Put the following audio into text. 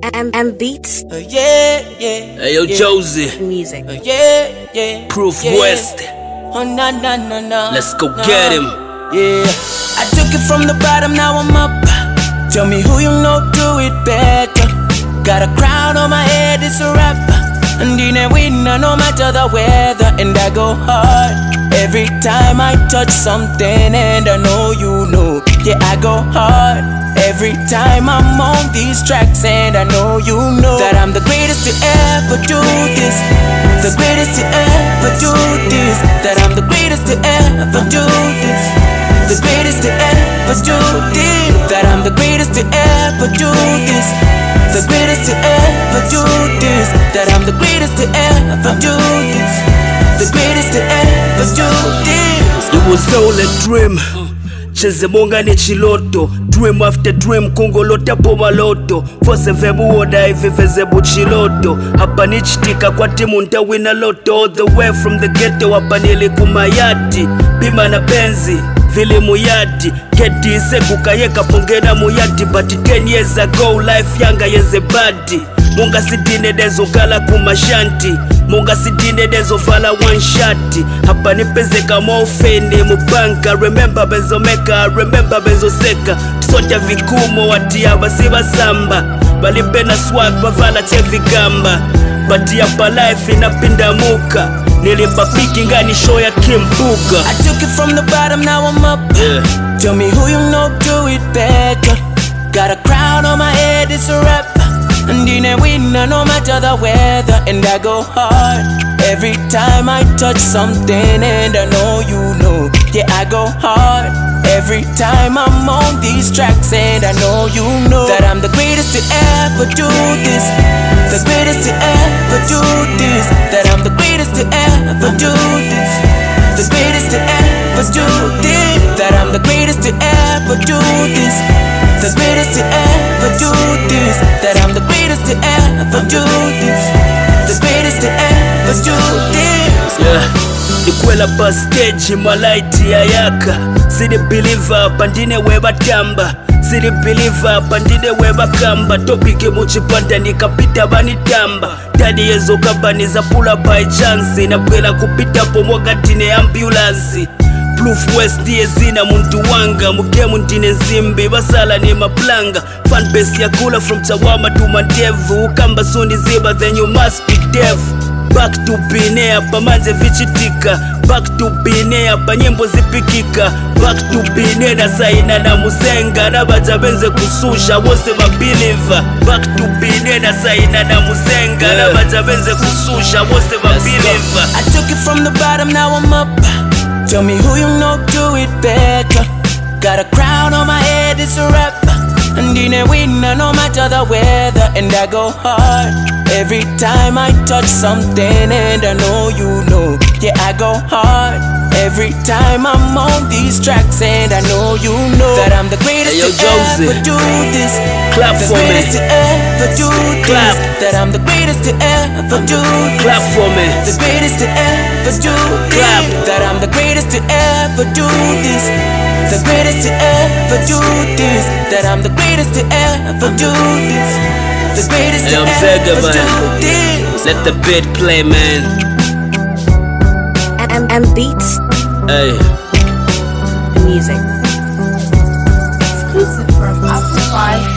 M Beats. Yeah. Hey yo, Josie. Music. Yeah. Proof West. Oh, no. Let's go get him. Yeah. I took it from the bottom, now I'm up. Tell me who you know do it better. Got a crown on my head, it's a rap. And in a winner, no matter the weather. And I go hard every time I touch something. And I know you know, yeah, I go hard every time I'm on these tracks. And I know you know that I'm the greatest to ever do this. The greatest to ever do this. That I'm the greatest to ever do this. The greatest to ever do this. That I'm the greatest to ever do this. The greatest to ever do this. That I'm the greatest to ever do this. The greatest to ever do this. It was all a dream. Cheze monga ni chiloto. Dream after dream, kongolota po maloto. Fose vebu oda iviveze buchiloto. Hapa nichitika kwa timu ntawina loto. All the way from the ghetto hapa nilikumayati. Bima na benzi vile muyati. Keti isegu kayeka pongena muyati. But 10 years ago life yanga yeze badi. Munga sidine dezo kala kumashanti. Munga sidine dezo fala one shot. Hapa nipeze kama ufeni mubanka. Remember benzo meka, remember benzo seka. Sote vikumo watia basiba samba. Balipena swag bavala chevi gamba. Bati hapa life inapinda muka. Nilipa piki ngani show ya Kimbuga. I took it from the bottom, now I'm up. Tell me who you know do it better. Got a crown on my head, it's a rap. And in a winner, no matter the weather. And I go hard every time I touch something. And I know you know, yeah, I go hard every time I'm on these tracks. And I know you know that I'm the greatest to ever do this. The greatest to ever do this. That I'm the greatest to ever do this. The greatest to ever do this. That I'm the greatest to ever do this. The greatest to ever do this. That I'm the greatest to ever do this. The greatest to ever do this. Yeah. Nikwela pa stage malaiti ya yaka. Sidi believer pandine weba tamba. Sidi believer pandine weba kamba. Topike muchipanda nikapita bani tamba. Tadi yezo kabani za pula by chance. Nakwela kupita pomwaga tine ambulance. Proof West diye zina muntu wanga. Mugemu ndine zimbi basala ni maplanga. Fanbase ya kula from Tawama to Mandevu. Ukamba sundi ziba then you must be deaf. Back to Binea pamanze vichitika. Back to Binea pa nyimbo zipikika. Back to Binea na saina na muzenga. Na baja benze kususha wose mabiliva. Back to Binea na saina na muzenga. Na baja benze kususha wose mabiliva. I took it from the bottom, now I'm up. Tell me who you know do it better. Got a crown on my head, it's a rap. And in a winner, no matter the weather. And I go hard every time I touch something. And I know you know, yeah, I go hard every time I'm on these tracks. And I know you know that I'm the greatest hey, yo, to ever do this. Clap the for me. Greatest to ever do Clap. this. That I'm the greatest to ever do this. Clap for me. The greatest to ever do Clap. this. That I'm the greatest to ever do this. The greatest to ever do this. That I'm the greatest to ever do this. The greatest to ever do this. Let the beat play, man. M Beats. Hey. Music. Exclusive from Afro 5.